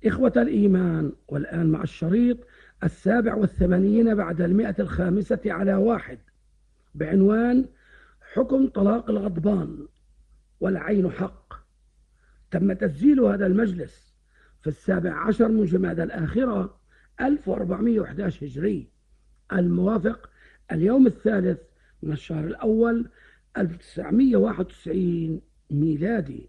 إخوة الإيمان، والآن مع الشريط 87 بعد 105 بعنوان حكم طلاق الغضبان والعين حق. تم تسجيل هذا المجلس في 17 من جمادى الآخرة 1411 هجري، الموافق اليوم الثالث من الشهر الأول 1991 ميلادي.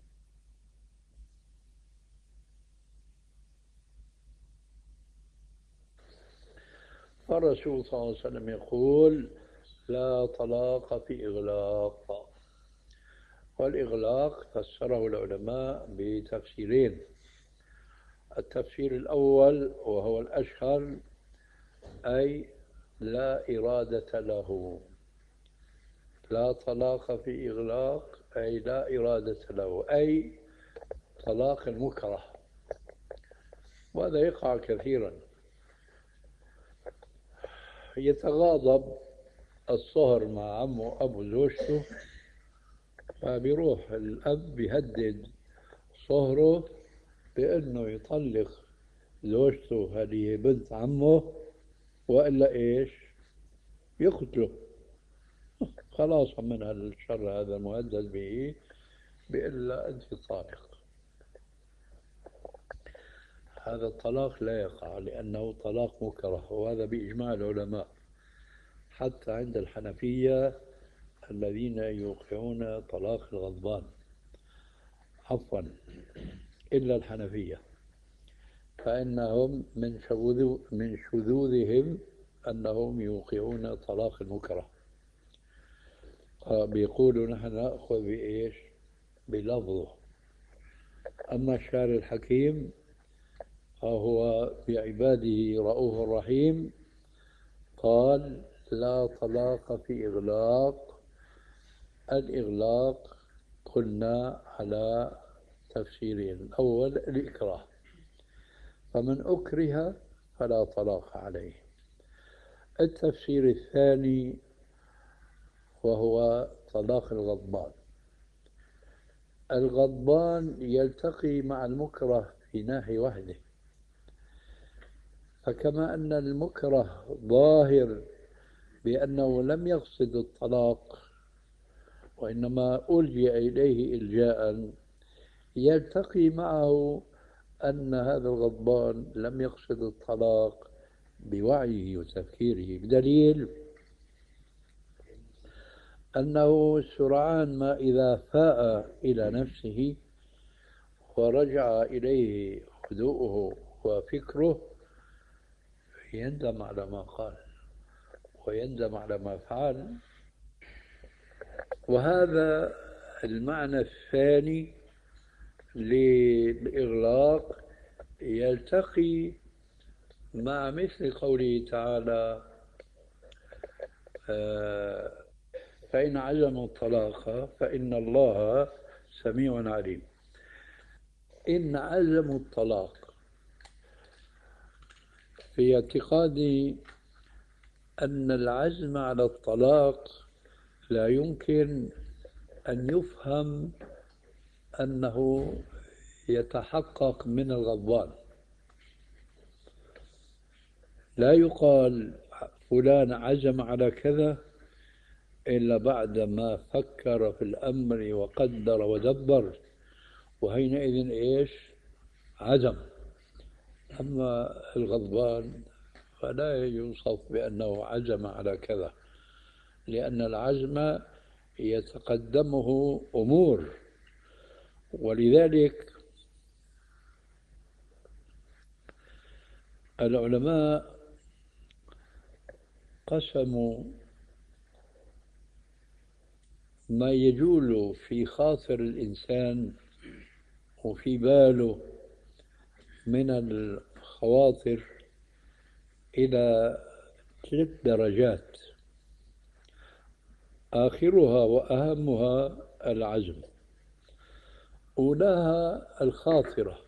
الرسول صلى الله عليه وسلم يقول: لا طلاق في إغلاق. والإغلاق فسره العلماء بتفسيرين. التفسير الأول وهو الأشهر، أي لا إرادة له. لا طلاق في إغلاق أي لا إرادة له، أي طلاق المكره. وهذا يقع كثيرا. يتغاضب الصهر مع عمه أبو زوجته، فبيروح الأب بيهدد صهره بأنه يطلق زوجته هذه بنت عمه، وإلا إيش؟ يقتله. خلاص من هالشر هذا مهدد به، بإلا أنت طالق. هذا الطلاق لا يقع لأنه طلاق مكره، وهذا بإجماع العلماء حتى عند الحنفية الذين يوقعون طلاق الغضبان، عفوا إلا الحنفية، فإنهم من شذوذهم أنهم يوقعون طلاق المكره. بيقولوا نحن نأخذ بإيش؟ بلفظه. أما الشاعر الحكيم فهو بعباده رؤوف رحيم، قال: لا طلاق في إغلاق. الإغلاق قلنا على تفسيرين: الأول الإكراه، فمن أكره فلا طلاق عليه. التفسير الثاني وهو طلاق الغضبان. الغضبان يلتقي مع المكره في ناحية واحدة، فكما أن المكره ظاهر بأنه لم يقصد الطلاق وإنما ألجأ إليه إلجاء، يلتقي معه أن هذا الغضبان لم يقصد الطلاق بوعيه وتفكيره، بدليل أنه سرعان ما إذا فاء إلى نفسه ورجع إليه هدوءه وفكره يندم على ما قال ويندم على ما فعل. وهذا المعنى الثاني للإغلاق يلتقي مع مثل قوله تعالى: فإن عزموا الطلاق فإن الله سميع عليم. إن عزموا الطلاق، في اعتقادي أن العزم على الطلاق لا يمكن أن يفهم أنه يتحقق من الغضبان. لا يقال فلان عزم على كذا إلا بعدما فكر في الأمر وقدر ودبر، وحينئذ إيش؟ عزم. أما الغضبان فلا يوصف بأنه عزم على كذا، لأن العزم يتقدمه أمور. ولذلك العلماء قسموا ما يجول في خاطر الإنسان وفي باله من الخواطر إلى 3 درجات، آخرها وأهمها العزم. أولاها الخاطرة،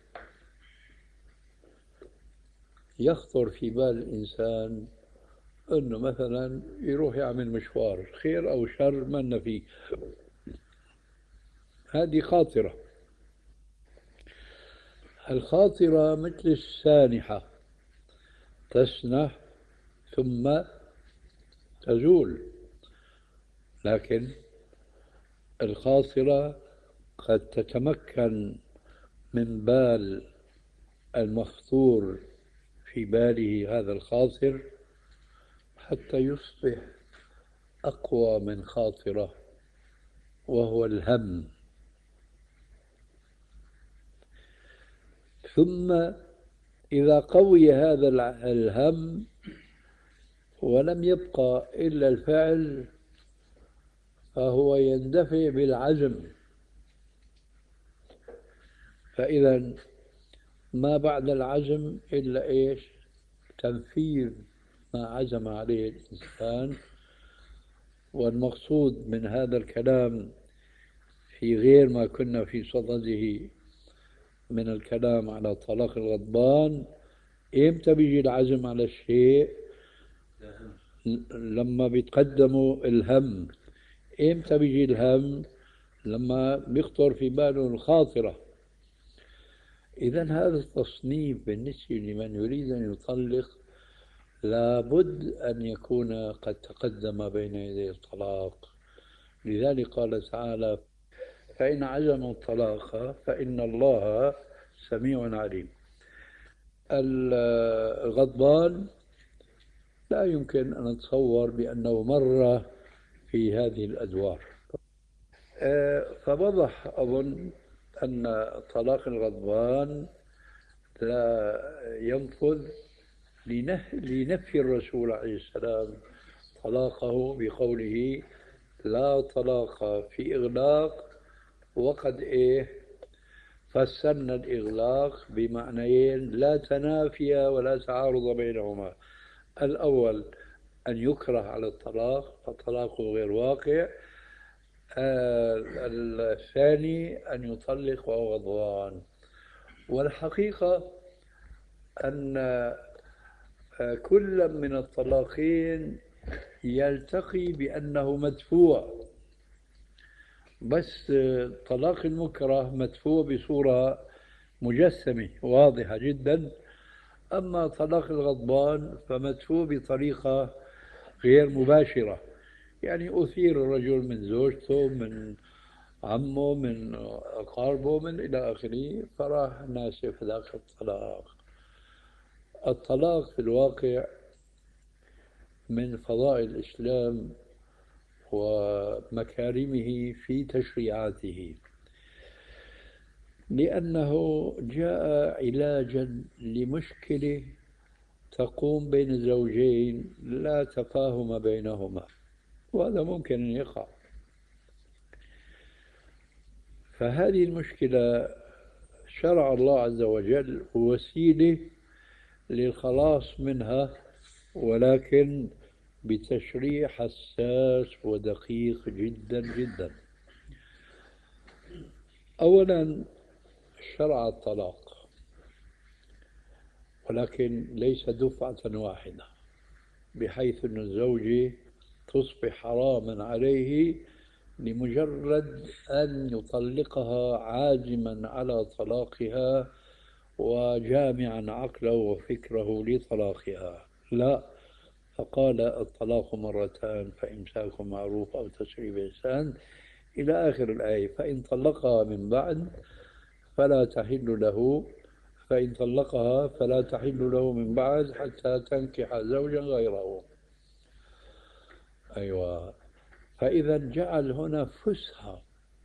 يخطر في بال الإنسان أنه مثلا يروح يعمل مشوار خير أو شر من فيه، هذه خاطرة. الخاطرة مثل السانحة، تسنح ثم تزول، لكن الخاطرة قد تتمكن من بال المخطور في باله هذا الخاطر حتى يصبح أقوى من خاطرة، وهو الهم. ثم إذا قوي هذا الهم ولم يبقى إلا الفعل، فهو يندفع بالعزم. فإذا ما بعد العزم إلا إيش؟ تنفيذ ما عزم عليه الإنسان. والمقصود من هذا الكلام في غير ما كنا في صدده من الكلام على طلاق الغضبان، إمتى بيجي العزم على الشيء؟ لما بيتقدموا الهم. إمتى بيجي الهم؟ لما بيخطر في باله الخاطرة. إذا هذا التصنيف بالنسبة لمن يريد أن يطلق لابد أن يكون قد تقدم بين يدي الطلاق. لذلك قال تعالى: فإن عزموا الطلاق فإن الله سميع عليم. الغضبان لا يمكن أن نتصور بأنه مر في هذه الأدوار. فوضح أظن أن طلاق الغضبان لا ينفذ لنفي الرسول عليه السلام طلاقه بقوله: لا طلاق في إغلاق. وقد فسرنا الإغلاق بمعنيين لا تنافي ولا تعارض بينهما. الأول أن يكره على الطلاق فطلاقه غير واقع. الثاني أن يطلق وهو غضبان. والحقيقة أن كل من الطلاقين يلتقي بأنه مدفوع، بس طلاق المكره مدفوع بصورة مجسمة واضحة جدا، أما طلاق الغضبان فمدفوع بطريقة غير مباشرة، يعني أثير الرجل من زوجته، من عمه، من أقاربه، من إلى آخره، فراح ناسف ذاك الطلاق. الطلاق في الواقع من فضائل الإسلام ومكارمه في تشريعاته، لأنه جاء علاجا لمشكلة تقوم بين الزوجين لا تفاهم بينهما، وهذا ممكن أن يقع. فهذه المشكلة شرع الله عز وجل وسيلة للخلاص منها، ولكن بتشريع حساس ودقيق جدا جدا. أولا شرع الطلاق، ولكن ليس دفعة واحدة، بحيث أن الزوجة تصبح حراما عليه لمجرد أن يطلقها عازما على طلاقها وجامعا عقله وفكره لطلاقها. لا، فقال: الطلاق مرتان فإمساك معروف أو تسريح بإحسان إلى آخر الآية. فإن طلقها من بعد فلا تحل له، فإن طلقها فلا تحل له من بعد حتى تنكح زوجا غيره. أيوة. فإذا جعل هنا فسحة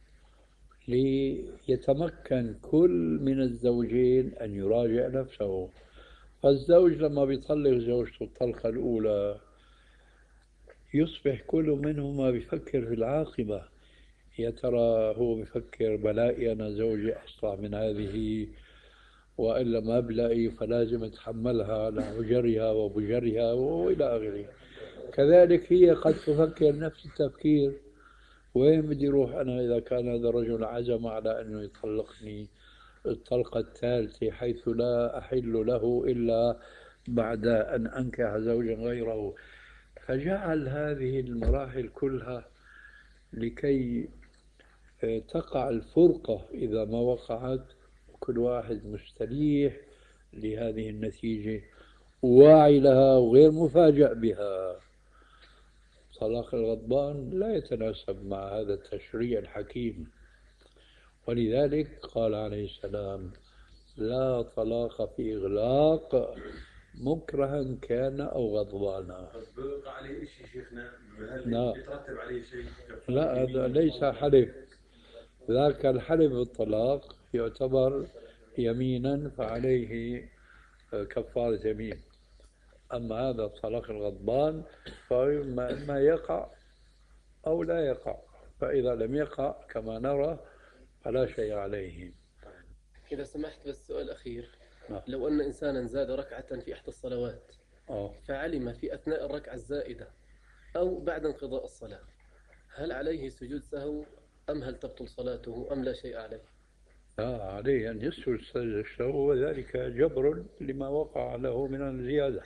ليتمكن كل من الزوجين أن يراجع نفسه. فالزوج لما بيطلق زوجته الطلقة الأولى يصبح كل منهما بيفكر في العاقبة. يا ترى هو بيفكر بلاقي أنا زوجي أسرع من هذه، وإلا ما بلاقي فلازم أتحملها لعجرها وبجرها وإلى آخره. كذلك هي قد تفكر نفس التفكير: وين بدي أروح أنا إذا كان هذا الرجل عزم على أنه يطلقني الطلقة الثالثة، حيث لا أحل له إلا بعد أن أنكح زوجا غيره. فجعل هذه المراحل كلها لكي تقع الفرقة إذا ما وقعت، كل واحد مستريح لهذه النتيجة، واعي لها وغير مفاجأ بها. طلاق الغضبان لا يتناسب مع هذا التشريع الحكيم، ولذلك قال عليه السلام: لا طلاق في إغلاق مكرها كان أو غضبانا. بيوقع عليه شيء شيخنا؟ لا بيترتب عليه شيء؟ لا، هذا ليس حلف، ذاك الحلف بالطلاق يعتبر يمينا فعليه كفارة يمين. أما هذا الطلاق الغضبان فإما يقع أو لا يقع، فإذا لم يقع كما نرى فلا شيء عليه. إذا سمحت بس سؤال أخير. نعم. لو أن إنسانا زاد ركعة في إحدى الصلوات فعلم في أثناء الركعة الزائدة أو بعد انقضاء الصلاة، هل عليه سجود سهو أم هل تبطل صلاته أم لا شيء عليه؟ لا، عليه أن يسجد سجدة السهو، وذلك جبر لما وقع له من الزيادة.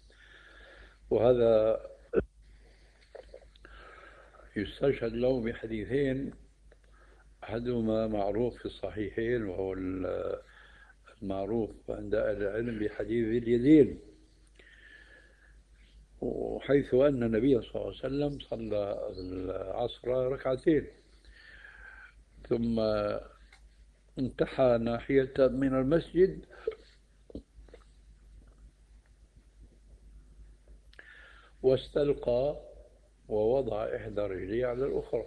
وهذا يستشهد له بحديثين، أحدهما معروف في الصحيحين وهو المعروف عند أهل العلم بحديث اليدين، وحيث أن النبي صلى الله عليه وسلم صلى العصر ركعتين ثم انتحى ناحية من المسجد واستلقى ووضع إحدى رجليه على الأخرى،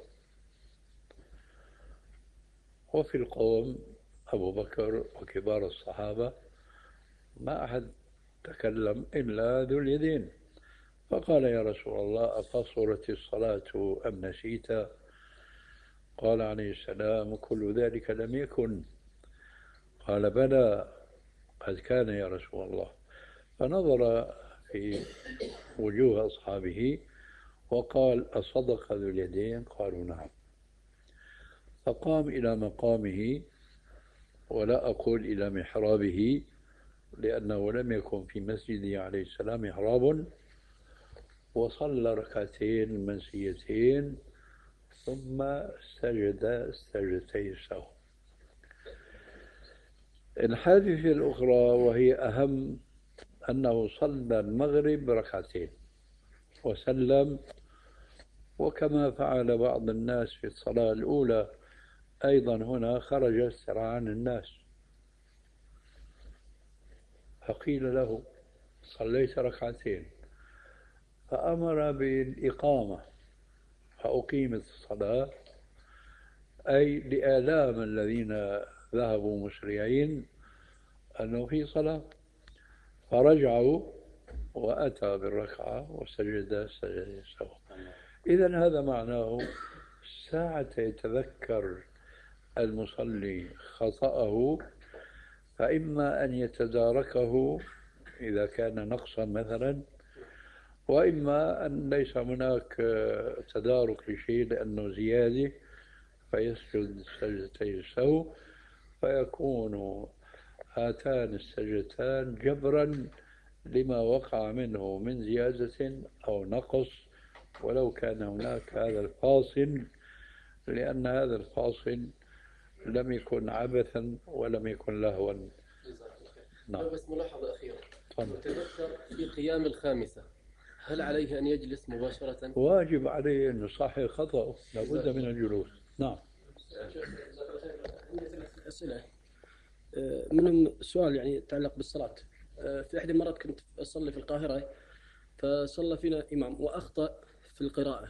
وفي القوم أبو بكر وكبار الصحابة ما أحد تكلم إلا ذو اليدين، فقال: يا رسول الله، أقصرت الصلاة أم نسيت؟ قال عليه السلام: كل ذلك لم يكن. قال: بلى قد كان يا رسول الله. فنظر في وجوه أصحابه وقال: أصدق ذو اليدين؟ قالوا: نعم. فقام إلى مقامه، ولا أقول إلى محرابه لأنه لم يكن في مسجده عليه السلام محراب، وصلى ركعتين منسيتين ثم سجد سجدتي السهو. الحادثة الأخرى وهي أهم أنه صلى المغرب ركعتين وسلم، وكما فعل بعض الناس في الصلاة الأولى أيضا هنا خرج سرعان الناس، فقيل له: صليت ركعتين، فأمر بالإقامة فأقيمت الصلاة، أي لآلام الذين ذهبوا مسرعين أنه في صلاة، فرجعوا وأتى بالركعة وسجد سجدة السهو. إذن هذا معناه ساعة يتذكر المصلي خطأه فإما أن يتداركه إذا كان نقصا مثلا، وإما أن ليس هناك تدارك لشيء لأنه زيادة فيسجد سجدتي السهو، فيكون هاتان السجدتان جبرا لما وقع منه من زيادة أو نقص، ولو كان هناك هذا الفاصل، لأن هذا الفاصل لم يكن عبثا ولم يكن لهوا. نعم. بس ملاحظة أخيرة، تفضل. تذكر في قيام الخامسة هل عليه أن يجلس مباشرة؟ واجب عليه أن يصحح خطأه، لابد من الجلوس. نعم. أسئلة منهم سؤال يعني يتعلق بالصلاة. في إحدى المرات كنت أصلي في القاهرة، فصلى فينا إمام وأخطأ في القراءة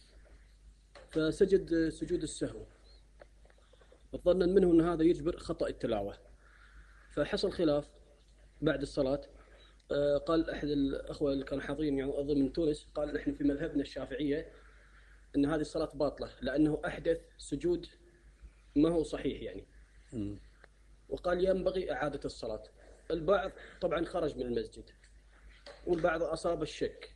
فسجد سجود السهو، ظنا منه أن هذا يجبر خطأ التلاوة، فحصل خلاف بعد الصلاة. قال أحد الأخوة اللي كانوا حاضرين يعني أظن من تونس، قال نحن في مذهبنا الشافعية أن هذه الصلاة باطلة لأنه أحدث سجود ما هو صحيح يعني، وقال ينبغي إعادة الصلاة. البعض طبعا خرج من المسجد والبعض أصاب الشك.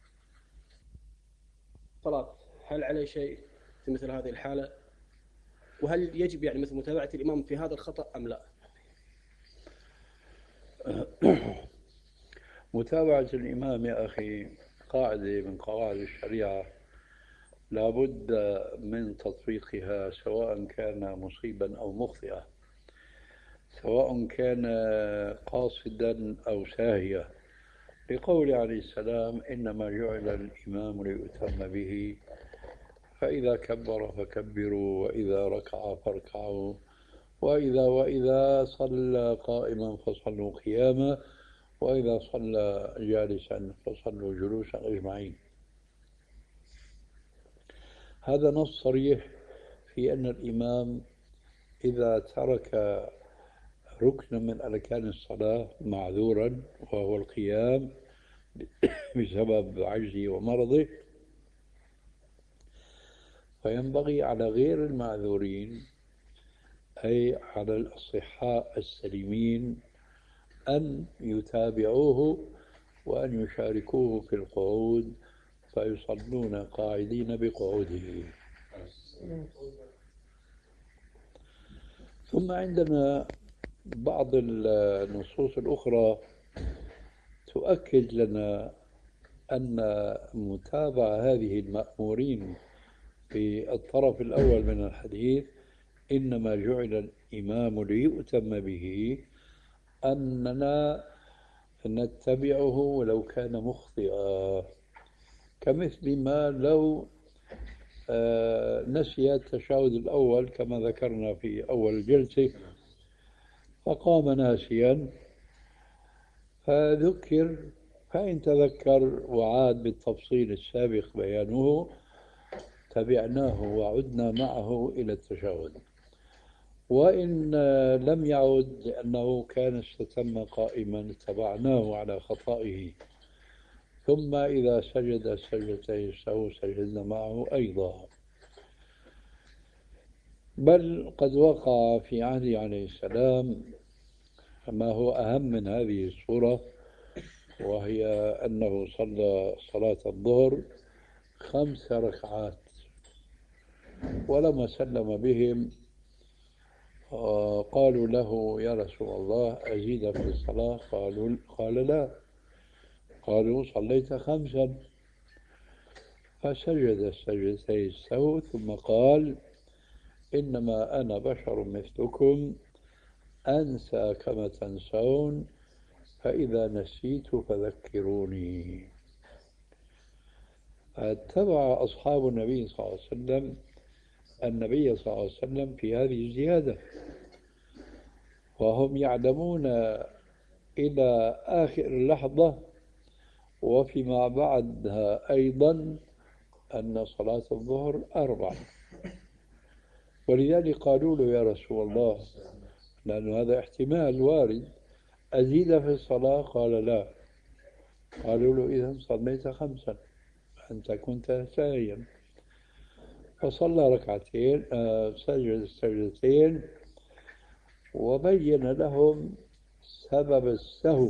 صلاة هل عليه شيء في مثل هذه الحالة؟ وهل يجب يعني مثل متابعة الإمام في هذا الخطأ أم لا؟ متابعة الإمام يا أخي قاعدة من قواعد الشريعة لابد من تطبيقها سواء كان مصيبا أو مخطئا. سواء كان قاصدا أو ساهيا، لقول عليه السلام: إنما جعل الإمام ليؤتم به، فإذا كبر فكبروا، وإذا ركع فاركعوا، وإذا صلى قائما فصلوا قياما، وإذا صلى جالسا فصلوا جلوسا أجمعين. هذا نص صريح في أن الإمام إذا ترك ركنا من أركان الصلاة معذورا وهو القيام بسبب عجزه ومرضه، فينبغي على غير المعذورين، أي على الأصحاء السليمين، أن يتابعوه وأن يشاركوه في القعود، فيصلون قاعدين بقعوده. ثم عندنا بعض النصوص الأخرى تؤكد لنا أن متابعة هذه المأمورين في الطرف الأول من الحديث، إنما جعل الإمام ليؤتم به، أننا نتبعه ولو كان مخطئا، كمثل ما لو نسي التشهد الأول كما ذكرنا في أول الجلسة، فقام ناسيا فذكر، فإن تذكر وعاد بالتفصيل السابق بيانه تبعناه وعدنا معه إلى التشهد، وإن لم يعد لأنه كان استتم قائما اتبعناه على خطئه، ثم إذا سجد سجدتي السهو سجدنا معه أيضا. بل قد وقع في عهده عليه السلام ما هو أهم من هذه الصورة، وهي أنه صلى صلاة الظهر 5 ركعات، ولما سلم بهم قالوا له: يا رسول الله أزيد في الصلاة؟ قال لا. قالوا: صليت 5. فسجد سجدتي السهو ثم قال: إنما أنا بشر مثلكم أنسى كما تنسون، فإذا نسيت فذكروني. اتبع أصحاب النبي صلى الله عليه وسلم النبي صلى الله عليه وسلم في هذه الزيادة، وهم يعلمون إلى آخر لحظة وفيما بعدها أيضا أن صلاة الظهر 4، ولذلك قالوا له: يا رسول الله، لأن هذا احتمال وارد، أزيد في الصلاة؟ قال لا. قالوا له: إذا صليت 5، أنت كنت ساهيا. فصلى ركعتين، سجد السجدتين، وبين لهم سبب السهو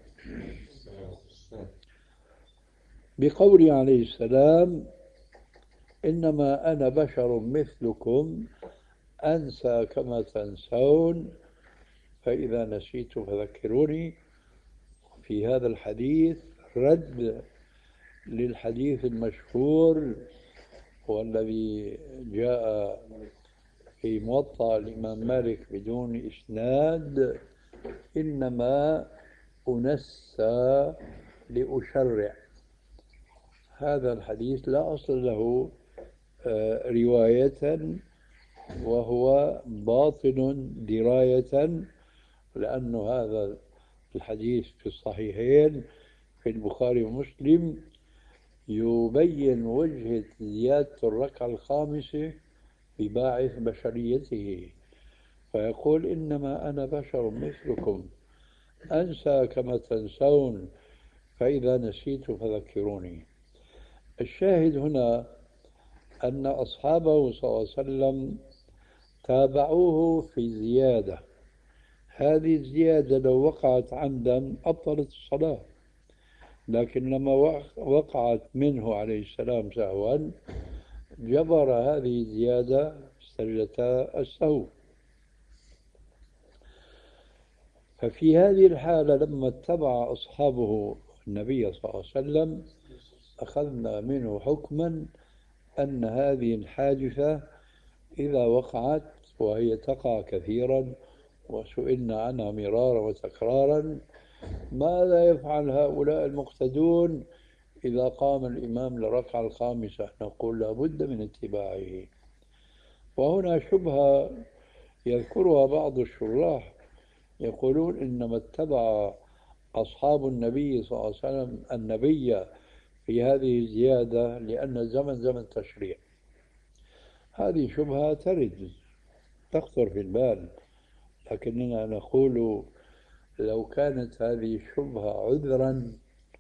بقوله عليه السلام: إنما أنا بشر مثلكم أنسى كما تنسون، فإذا نسيت فذكروني. في هذا الحديث رد للحديث المشهور والذي جاء في موطأ الإمام مالك بدون إسناد: إنما أنسى لأشرع. هذا الحديث لا أصل له رواية، وهو باطل دراية، لأن هذا الحديث في الصحيحين في البخاري ومسلم يبين وجهة زيادة الركعة الخامسة بباعث بشريته، فيقول: إنما أنا بشر مثلكم أنسى كما تنسون، فإذا نسيت فذكروني. الشاهد هنا أن أصحابه صلى الله عليه وسلم تابعوه في زيادة، هذه الزيادة لو وقعت عمدا أبطلت الصلاة، لكن لما وقعت منه عليه السلام سهوا جبر هذه الزيادة سجدتا السهو. ففي هذه الحالة لما اتبع أصحابه النبي صلى الله عليه وسلم أخذنا منه حكما أن هذه الحادثة إذا وقعت، وهي تقع كثيرا وسئلنا عنها مرارا وتكرارا. ماذا يفعل هؤلاء المقتدون إذا قام الإمام للركعة الخامسة؟ نقول لابد من اتباعه. وهنا شبهة يذكرها بعض الشراح، يقولون إنما اتبع أصحاب النبي صلى الله عليه وسلم النبي في هذه الزيادة لأن الزمن زمن تشريع. هذه شبهة ترد تخطر في البال، لكننا نقول لو كانت هذه الشبهة عذرا،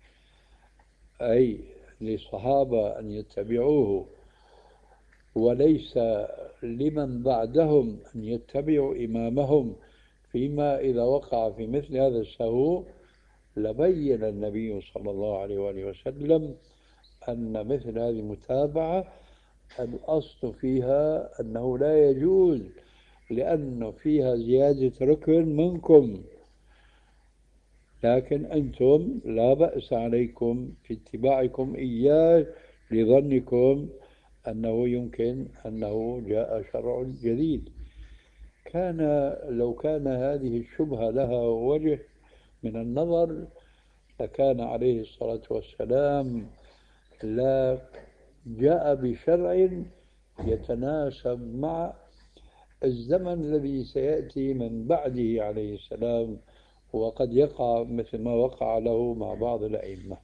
أي للصحابة أن يتبعوه وليس لمن بعدهم أن يتبعوا إمامهم فيما إذا وقع في مثل هذا السهو، لبين النبي صلى الله عليه وآله وسلم أن مثل هذه المتابعة الأصل فيها أنه لا يجوز، لأن فيها زيادة ركن منكم، لكن أنتم لا بأس عليكم في اتباعكم إياه لظنكم أنه يمكن أنه جاء شرع جديد. لو كان هذه الشبهة لها وجه من النظر لكان عليه الصلاة والسلام لا جاء بشرع يتناسب مع الزمن الذي سيأتي من بعده عليه السلام، وقد يقع مثل ما وقع له مع بعض الأئمة.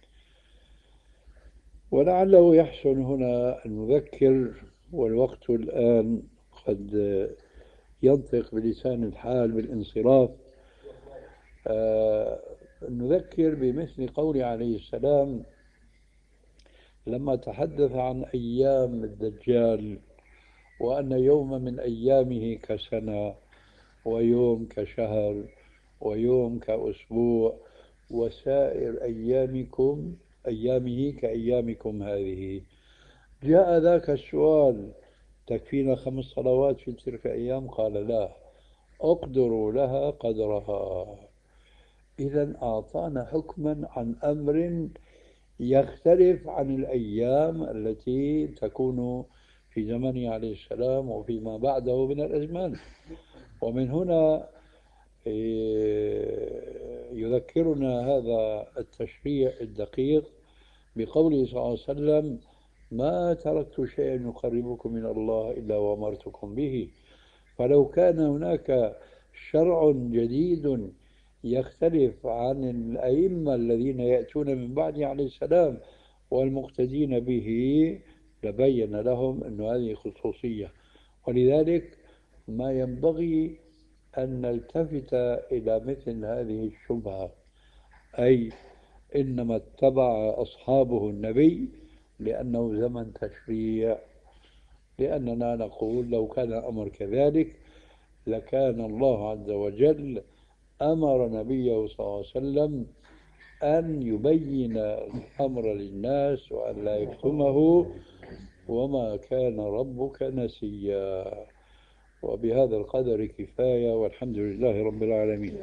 ولعله يحسن هنا أن نذكر، والوقت الآن قد ينطق بلسان الحال بالانصراف، نذكر بمثل قول عليه السلام لما تحدث عن أيام الدجال، وأن يوم من أيامه كسنة، ويوم كشهر، ويوم كأسبوع، وسائر أيامه كأيامكم هذه. جاء ذاك السؤال: تكفينا 5 صلوات في تلك الأيام؟ قال: لا، أقدروا لها قدرها. إذن أعطانا حكما عن أمر يختلف عن الأيام التي تكون في زمنه عليه السلام وفيما بعده من الأزمان. ومن هنا يذكرنا هذا التشريع الدقيق بقوله صلى الله عليه وسلم: ما تركت شيئا يقربكم من الله إلا وأمرتكم به. فلو كان هناك شرع جديد يختلف عن الأئمة الذين يأتون من بعده عليه السلام والمقتدين به لبين لهم أن هذه خصوصية. ولذلك ما ينبغي أن نلتفت إلى مثل هذه الشبهة، أي إنما اتبع أصحابه النبي لأنه زمن تشريع، لأننا نقول لو كان الأمر كذلك لكان الله عز وجل أمر نبيه صلى الله عليه وسلم أن يبين الأمر للناس وأن لا يكتمه، وما كان ربك نسيا. وبهذا القدر كفاية، والحمد لله رب العالمين.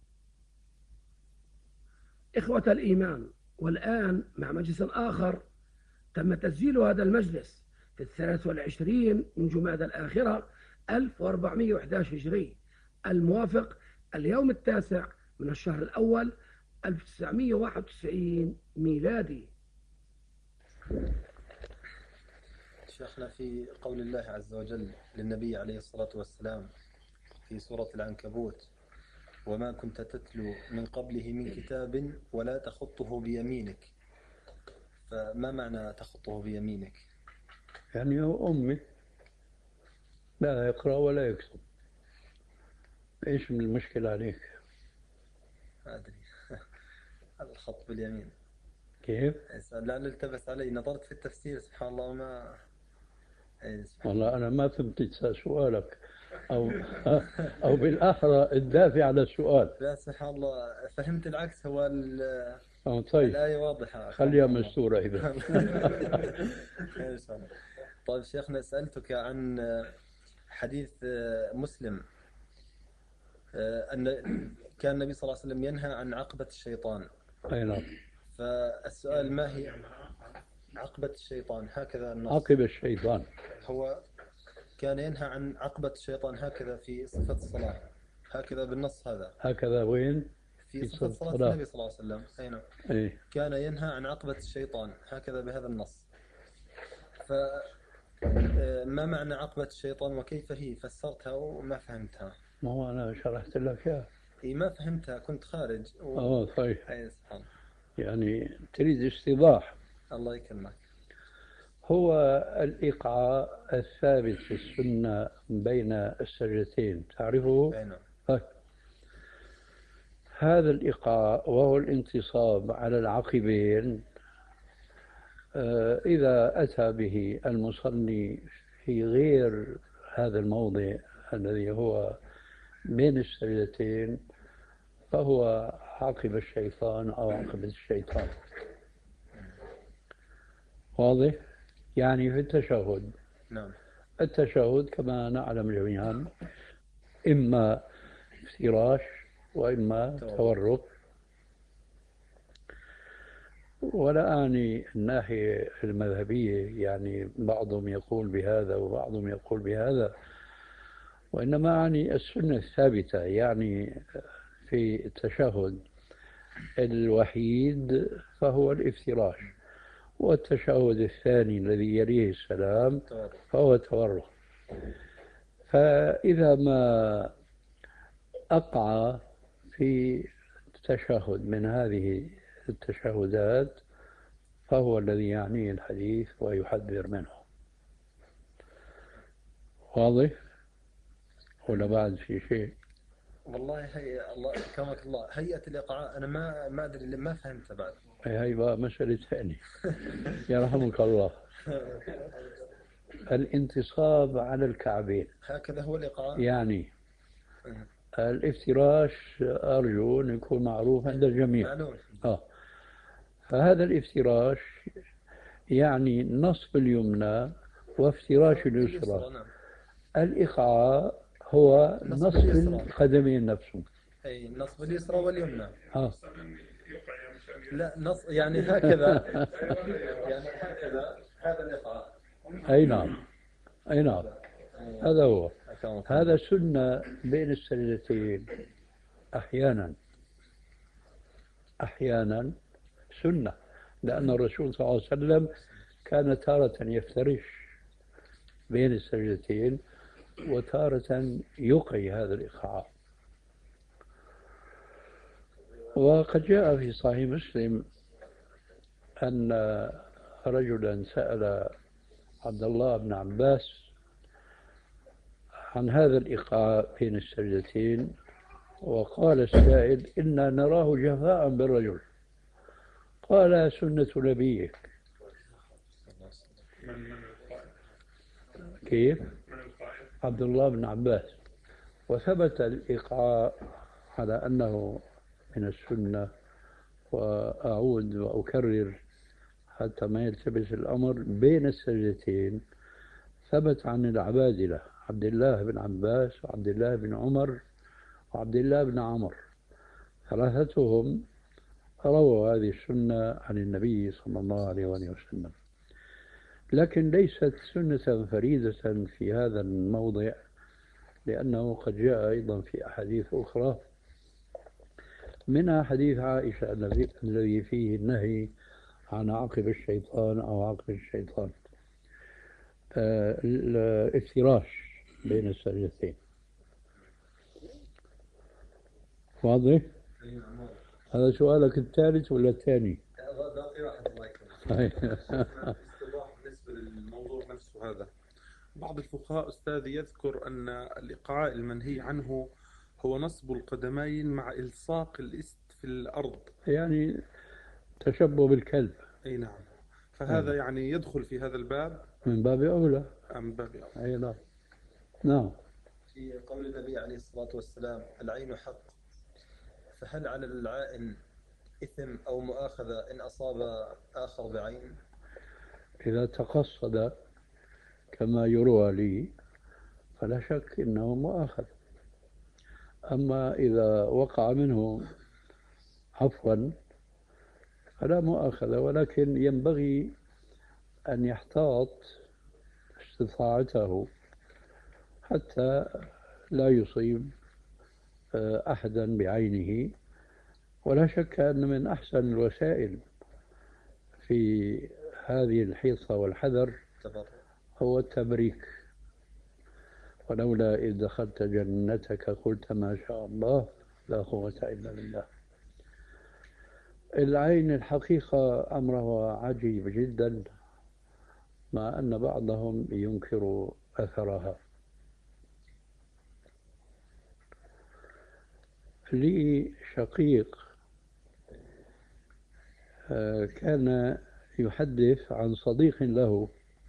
إخوة الإيمان، والآن مع مجلس آخر تم تسجيل هذا المجلس في 23 من جمادى الآخرة 1411 هجري، الموافق اليوم 9 من الشهر الأول 1991 ميلادي. شيخنا، في قول الله عز وجل للنبي عليه الصلاة والسلام في سورة العنكبوت: وما كنت تتلو من قبله من كتاب ولا تخطه بيمينك، فما معنى تخطه بيمينك؟ يعني هو أمي لا يقرأ ولا يكتب، إيش من المشكلة عليك؟ ما أدري. هذا الخط باليمين كيف؟ لعل التبس علي، نظرت في التفسير سبحان الله ما والله أنا ما فهمت سؤالك، أو بالأحرى الدافع على السؤال. لا سبحان الله فهمت العكس، هو طيب الآية واضحة، خليها مستورة إذا. طيب شيخنا، سألتك عن حديث مسلم أن كان النبي صلى الله عليه وسلم ينهى عن عقبة الشيطان. أي نعم. فالسؤال: ما هي عقبة الشيطان؟ هكذا النص. عقب الشيطان، هو كان ينهى عن عقبة الشيطان هكذا في صفة الصلاة. هكذا بالنص هذا. هكذا وين؟ في صفة صلاة النبي صلى الله عليه وسلم. أي نعم. إيه؟ كان ينهى عن عقبة الشيطان، هكذا بهذا النص. ما معنى عقبة الشيطان وكيف هي؟ فسرتها وما فهمتها. ما هو أنا شرحت لك إياه. إيه ما فهمتها، كنت خارج طيب. أي سبحان. يعني تريد استيضاح. الله يكرمك. هو الإيقاع الثابت في السنة بين السجدتين تعرفه؟ أي نعم. طيب. هذا الإيقاع وهو الانتصاب على العقبين إذا أتى به المصلي في غير هذا الموضع الذي هو بين السجدتين فهو عقب الشيطان أو عقب الشيطان. واضح؟ يعني في التشهد. نعم. التشهد كما نعلم جميعا إما افتراش وإما تورك. ولا أعني الناحية المذهبية، يعني بعضهم يقول بهذا وبعضهم يقول بهذا، وإنما أعني السنة الثابتة. يعني في التشهد الوحيد فهو الافتراش، والتشهد الثاني الذي يليه السلام فهو التورك. فإذا ما أقع في تشهد من هذه التشهدات فهو الذي يعنيه الحديث ويحذر منه. واضح؟ ولا بعد في شيء؟ والله هي الله كرمك الله، هيئة الإيقاع أنا ما أدري، ما فهمتها بعد. هي بقى مسألة ثانية. يرحمك الله. الانتصاب على الكعبين هكذا هو الإيقاع. يعني الافتراش أرجو أن يكون معروف عند الجميع. معلوم. فهذا الافتراش يعني نصب اليمنى وافتراش اليسرى. الإيقاع هو نصب القدمين نفسه. أي نصب اليسرى واليمنى. لا نص يعني هكذا. يعني هكذا هذا الإيقاع. أي نعم. أي نعم. هذا هو. هذا سنة بين السجدتين. أحيانا سنة، لأن الرسول صلى الله عليه وسلم كان تارة يفترش بين السجدتين وتارة يقي هذا الإيقاع. وقد جاء في صحيح مسلم أن رجلا سأل عبد الله بن عباس عن هذا الإيقاع بين السجدتين، وقال السائل إنا نراه جفاء بالرجل. قال سنة نبيك. كيف؟ عبد الله بن عباس. وثبت الإيقاع على أنه من السنة. وأعود وأكرر حتى ما يلتبس الأمر بين السجدتين. ثبت عن العبادلة عبد الله بن عباس وعبد الله بن عمر وعبد الله بن عمر، ثلاثتهم رووا هذه السنة عن النبي صلى الله عليه وسلم، لكن ليست سنة فريدة في هذا الموضع، لأنه قد جاء أيضا في أحاديث أخرى، منها حديث عائشة الذي فيه النهي عن عقب الشيطان أو عقب الشيطان، الافتراش بين السجدتين. واضح؟ هذا سؤالك الثالث ولا الثاني؟ باقي واحد الله يكرمك. بالنسبة للموضوع نفسه هذا، بعض الفقهاء أستاذ يذكر أن الإيقاع المنهي عنه هو نصب القدمين مع إلصاق الإست في الأرض، يعني تشبه بالكلب. أي نعم. فهذا يعني يدخل في هذا الباب من باب أولى. من باب أولى. أي نعم. نعم. في قول النبي عليه الصلاة والسلام العين حق، فهل على العائن إثم أو مؤاخذة إن أصاب آخر بعين؟ إذا تقصد كما يروى لي فلا شك إنه مؤاخذ. أما إذا وقع منه عفوا فلا مؤاخذة، ولكن ينبغي أن يحتاط استطاعته حتى لا يصيب أحدا بعينه. ولا شك أن من أحسن الوسائل في هذه الحيطة والحذر هو التبريك. ولولا إذ دخلت جنتك قلت ما شاء الله لا قوة إلا بالله. العين الحقيقة أمره عجيب جدا، مع أن بعضهم ينكر أثرها. لي شقيق كان يحدث عن صديق له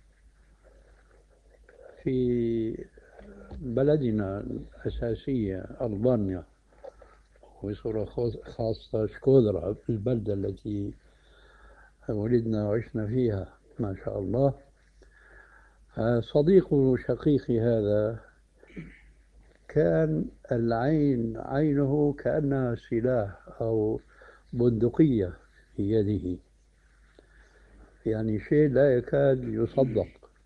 في بلدنا الأساسية ألبانيا، وبصورة خاصة شكودرا، البلدة التي ولدنا وعشنا فيها ما شاء الله. صديق شقيقي هذا كان العين عينه كأنها سلاح أو بندقية في يده، يعني شيء لا يكاد يصدق.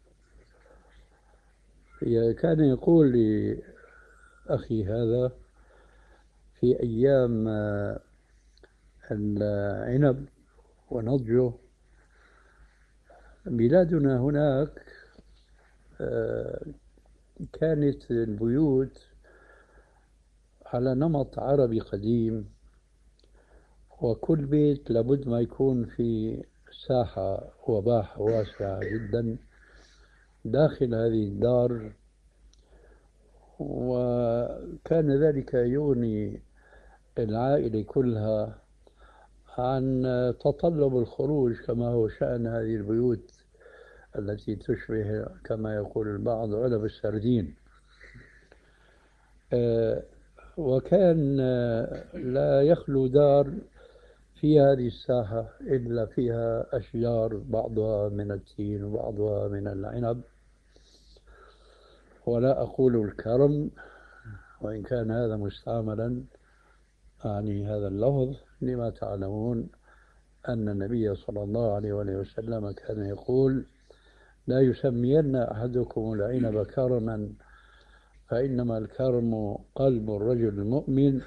كان يقول لي أخي هذا في أيام العنب ونضجه، بلادنا هناك كانت البيوت على نمط عربي قديم، وكل بيت لابد ما يكون في ساحة وباحة واسعة جدا داخل هذه الدار، وكان ذلك يغني العائلة كلها عن تطلب الخروج، كما هو شأن هذه البيوت التي تشبه كما يقول البعض علب السردين. وكان لا يخلو دار في هذه الساحة إلا فيها أشجار، بعضها من التين وبعضها من العنب، ولا أقول الكرم وإن كان هذا مستعملا أعني هذا اللفظ، لما تعلمون أن النبي صلى الله عليه وسلم كان يقول: لا يسمين أحدكم العنب كرما، فإنما الكرم قلب الرجل المؤمن،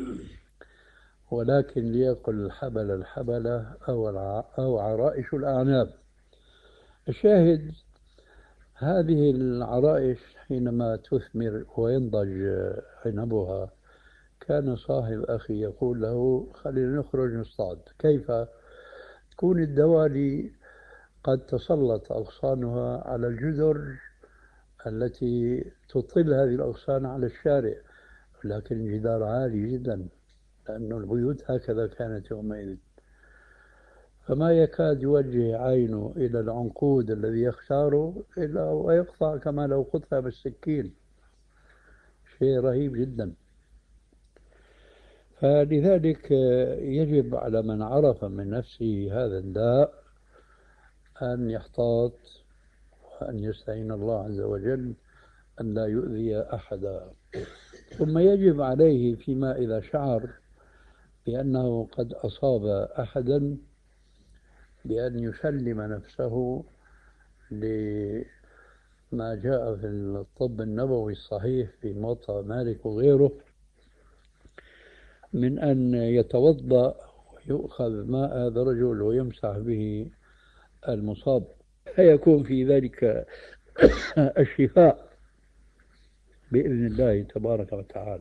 ولكن ليقل الحبل الحبلة أو عرائش الأعناب. الشاهد، هذه العرائش حينما تثمر وينضج عنبها، كان صاحب أخي يقول له: خلينا نخرج نصطاد. كيف؟ تكون الدوالي قد تسلط أغصانها على الجذر التي تطل هذه الأغصان على الشارع، لكن الجدار عالي جدا، لأن البيوت هكذا كانت يومئذ، فما يكاد يوجه عينه إلى العنقود الذي يختاره إلا ويقطع كما لو قطع بالسكين. شيء رهيب جدا. فلذلك يجب على من عرف من نفسه هذا الداء أن يحتاط وأن يستعين الله عز وجل أن لا يؤذي أحدا. ثم يجب عليه فيما إذا شعر بأنه قد أصاب أحدا بأن يسلم نفسه لما جاء في الطب النبوي الصحيح في موطأ مالك وغيره، من أن يتوضأ ويؤخذ ماء هذا الرجل ويمسح به المصاب، فيكون في ذلك الشفاء بإذن الله تبارك وتعالى.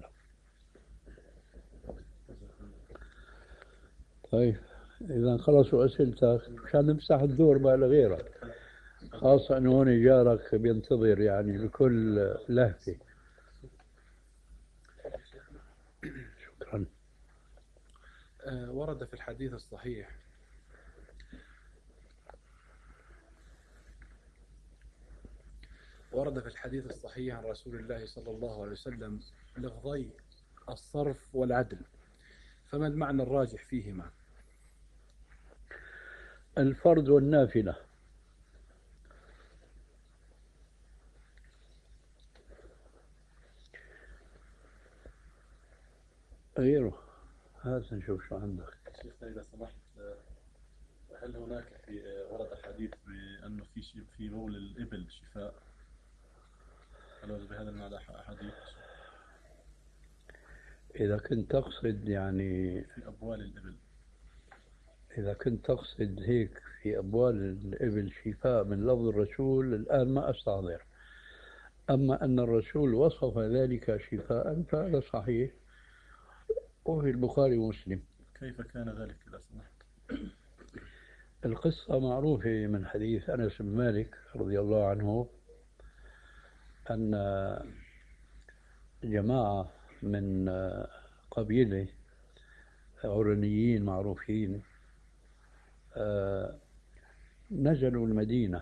طيب، إذا خلصوا أسئلتك مشان نمسح الدور بقى لغيرك، خاصة أنه هون جارك بينتظر يعني بكل لهفة. شكرا. ورد في الحديث الصحيح عن رسول الله صلى الله عليه وسلم لفظي الصرف والعدل، فما المعنى الراجح فيهما؟ الفرض والنافلة. غيره هذا نشوف شو عندك. شيخنا إذا سمحت، هل هناك ورد حديث بأنه في بول الإبل شفاء؟ هل ورد بهذا المعنى حديث؟ إذا كنت تقصد يعني في أبوال الإبل. إذا كنت تقصد هيك في أبوال الإبل شفاء من لفظ الرسول الآن ما أستحضر. أما أن الرسول وصف ذلك شفاء فهذا صحيح، وفي البخاري ومسلم. كيف كان ذلك إذا سمحت؟ القصة معروفة من حديث أنس بن مالك رضي الله عنه أن جماعة من قبيلة عرنيين معروفين نزلوا المدينة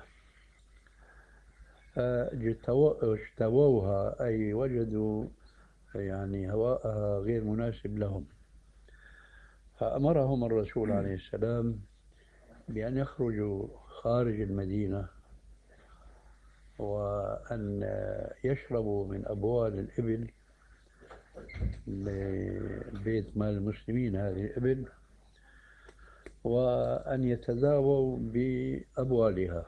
فاجتووها، أي وجدوا يعني هواءها غير مناسب لهم، فأمرهم الرسول عليه السلام بأن يخرجوا خارج المدينة وأن يشربوا من أبوال الإبل لبيت مال المسلمين هذه الإبل، وأن يتداووا بأبوالها.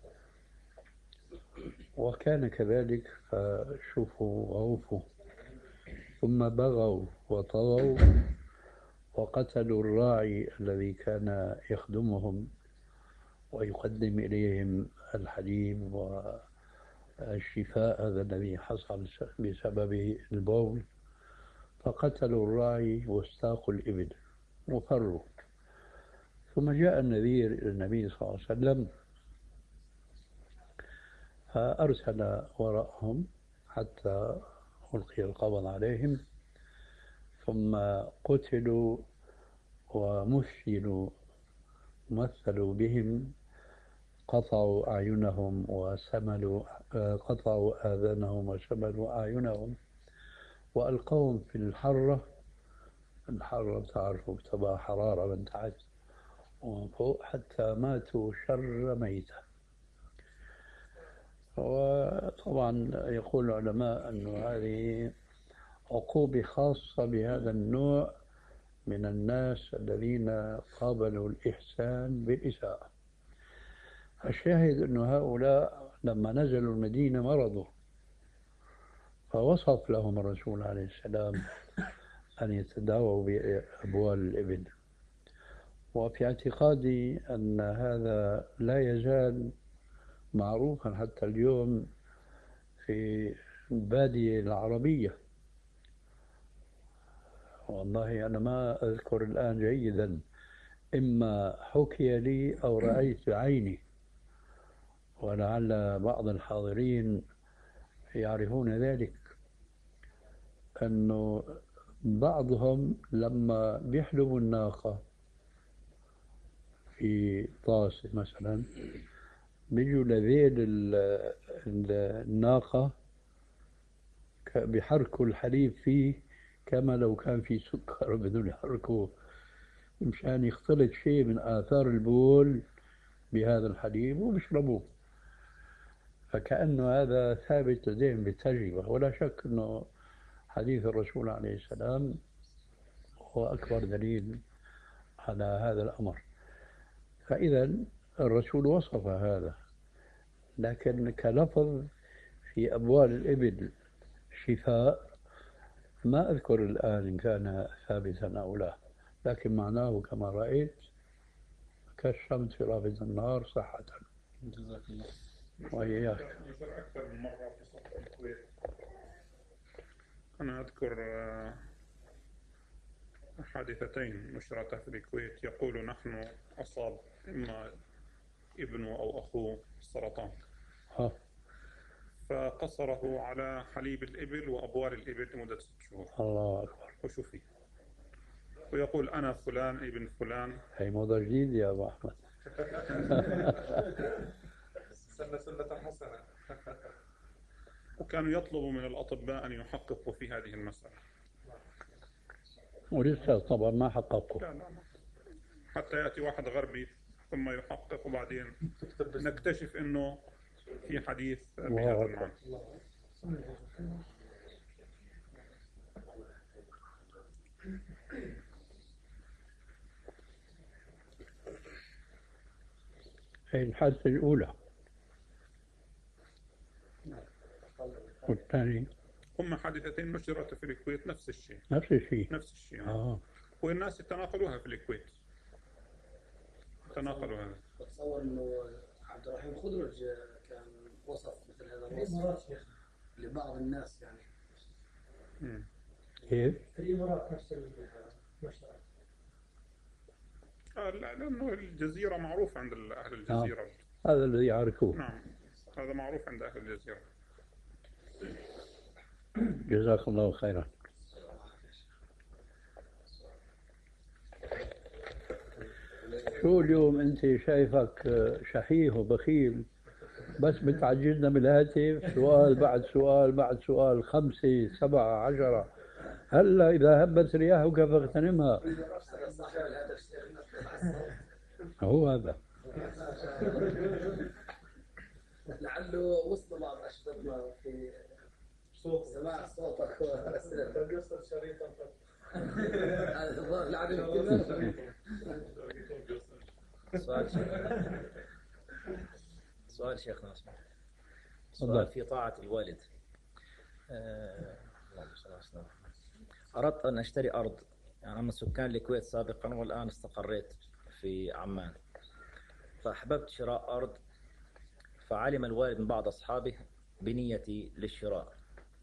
وكان كذلك، فشوفوا وعوفوا، ثم بغوا وطغوا وقتلوا الراعي الذي كان يخدمهم ويقدم إليهم الحليب والشفاء هذا الذي حصل بسبب البول، فقتلوا الراعي واستاقوا الإبل وفروا. ثم جاء النذير إلى النبي صلى الله عليه وسلم فأرسل وراءهم حتى ألقي القبض عليهم، ثم قتلوا ومثلوا بهم، قطعوا أعينهم وسملوا، قطعوا آذانهم وسملوا أعينهم وألقوهم في الحرة تعرفوا تبع حرارة من تحت ومن فوق حتى ماتوا شر ميتة. وطبعا يقول العلماء أن هذه عقوبة خاصة بهذا النوع من الناس الذين قابلوا الإحسان بالإساءة. الشاهد أن هؤلاء لما نزلوا المدينة مرضوا، فوصف لهم الرسول عليه السلام أن يتداووا بأبوال الإبل. وفي اعتقادي أن هذا لا يزال معروفا حتى اليوم في البادية العربية. والله أنا ما أذكر الآن جيدا، إما حكي لي أو رأيت بعيني، ولعل بعض الحاضرين يعرفون ذلك، أنه بعضهم لما بيحلبوا الناقة في طاس مثلا بيجوا لذيل الناقة بيحركوا الحليب فيه كما لو كان في سكر، بدون يحركوه مشان يختلط شيء من آثار البول بهذا الحليب وبيشربوه. فكأنه هذا ثابت لديهم بالتجربة، ولا شك أنه حديث الرسول عليه السلام هو أكبر دليل على هذا الأمر. فإذا الرسول وصف هذا، لكن كلفظ في أبوال الإبل شفاء ما أذكر الآن إن كان ثابتا أو لا، لكن معناه كما رأيت كالشمس في رابط النهار صحة. جزاك الله. وإياك. أكثر من مرة في صفحة الكويت. أنا أذكر حادثتين نشرتا في الكويت، يقول نحن أصاب إما ابنه أو أخوه السرطان، فقصره على حليب الإبل وأبوال الإبل لمدة 6 شهور. الله أكبر. وشوفي، ويقول أنا فلان ابن فلان. هي موضة جديد يا أبو أحمد. سنة حسنة. وكانوا يطلبوا من الأطباء أن يحققوا في هذه المسألة، ولسه طبعا ما حققوا. لا. حتى يأتي واحد غربي ثم يحقق، وبعدين نكتشف أنه في حديث بهذا المعنى. هي الحادثة الأولى، والثاني هم حادثتين نشرتا في الكويت نفس الشيء. نفس الشيء. نفس الشيء. والناس تناقلوها في الكويت. تناقلوا هذا. أتصور إنه عبد الرحيم خضرج كان وصف مثل هذا الوصف لبعض الناس يعني. كيف؟ في الإمارات نفس المشترك. لا لأنه الجزيرة معروف عند أهل الجزيرة. هذا الذي يعرفوه. نعم هذا معروف عند أهل الجزيرة. جزاك الله خيرا. شو اليوم أنت شايفك شحيح وبخيل بس بتعجزنا بالهاتف سؤال بعد سؤال بعد سؤال 5 7 10 هلا إذا هبت رياحك فاغتنمها. هو هذا. لعله وصل بعض أشرطنا في سماع صوتك قصة شريطة سؤال شيخنا اسمع. سؤال في طاعة الوالد. أردت أن أشتري أرض، يعني أنا من سكان الكويت سابقا والآن استقريت في عمان، فأحببت شراء أرض، فعلم الوالد من بعض أصحابه بنيتي للشراء،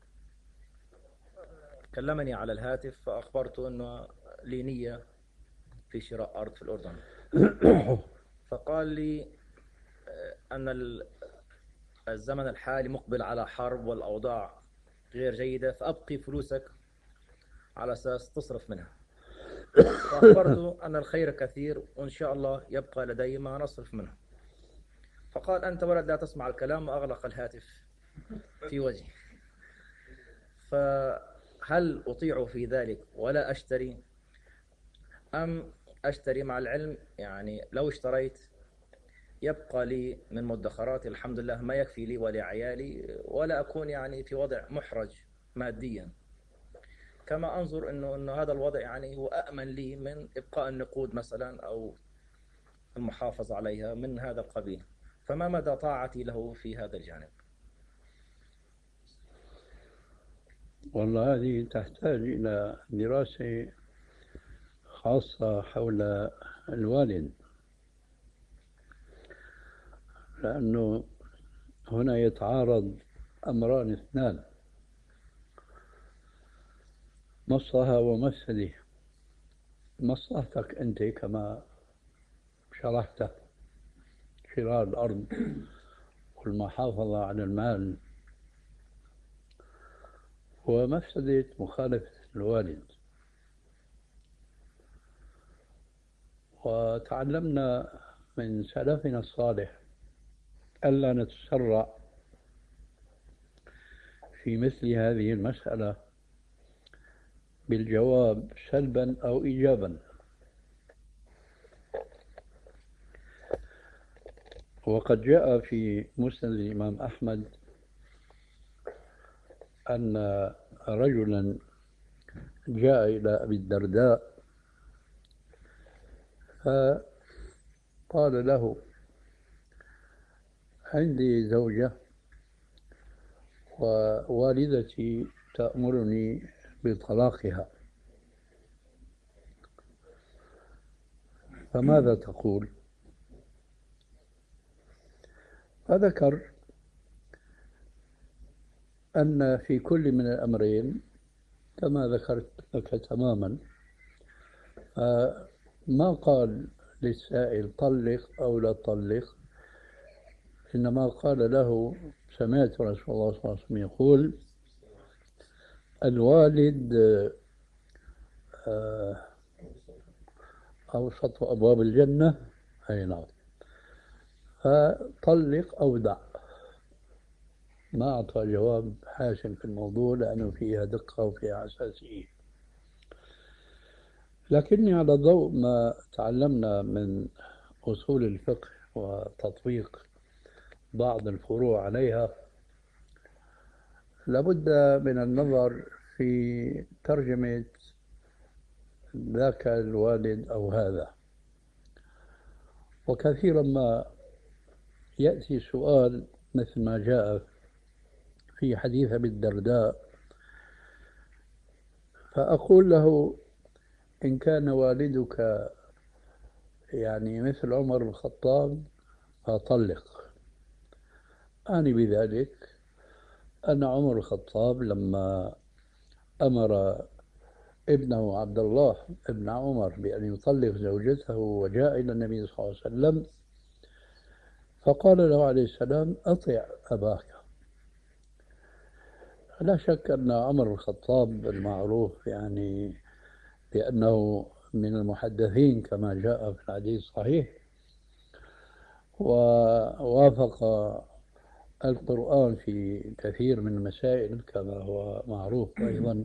كلمني على الهاتف فأخبرته أنه لي نية في شراء أرض في الأردن. فقال لي أن الزمن الحالي مقبل على حرب والأوضاع غير جيدة، فأبقي فلوسك على أساس تصرف منها. فأخبرته أن الخير كثير وإن شاء الله يبقى لدي ما نصرف منه. فقال أنت ولد لا تسمع الكلام وأغلق الهاتف في وجهي. فهل أطيع في ذلك ولا أشتري، أم أشتري مع العلم يعني لو اشتريت يبقى لي من مدخراتي الحمد لله ما يكفي لي ولعيالي ولا أكون يعني في وضع محرج ماديا، كما أنظر إنه هذا الوضع يعني هو أأمن لي من إبقاء النقود مثلا أو المحافظة عليها من هذا القبيل. فما مدى طاعتي له في هذا الجانب؟ والله هذه تحتاج إلى دراسة خاصة حول الوالد، لأنه هنا يتعارض أمران اثنان، مصلحة ومفسدة. مصلحتك أنت كما شرحت شراء الأرض والمحافظة على المال، ومفسدة مخالفة الوالد. وتعلمنا من سلفنا الصالح ألا نتسرع في مثل هذه المسألة بالجواب سلبا أو إيجابا. وقد جاء في مسند الإمام أحمد أن رجلا جاء إلى أبي الدرداء فقال له عندي زوجة ووالدتي تأمرني بطلاقها، فماذا تقول؟ فذكر أن في كل من الأمرين كما ذكرت لك تماما، ما قال للسائل طلق أو لا طلق، إنما قال له سمعت رسول الله صلى الله عليه وسلم يقول الوالد أوسط أبواب الجنة، أي نعم، فطلق أو دع. ما أعطى جواب حاسم في الموضوع لأنه فيها دقة وفيها حساسية. لكني على ضوء ما تعلمنا من أصول الفقه وتطبيق بعض الفروع عليها، لابد من النظر في ترجمة ذاك الوالد أو هذا. وكثيرا ما يأتي سؤال مثل ما جاء في حديث أبي الدرداء فأقول له إن كان والدك يعني مثل عمر بن الخطاب فطلق. أعني بذلك أن عمر بن الخطاب لما أمر ابنه عبد الله ابن عمر بأن يطلق زوجته وجاء إلى النبي صلى الله عليه وسلم فقال له عليه السلام أطع أباك. لا شك أن عمر بن الخطاب المعروف يعني بأنه من المحدثين كما جاء في الحديث الصحيح، ووافق القرآن في كثير من المسائل كما هو معروف أيضا.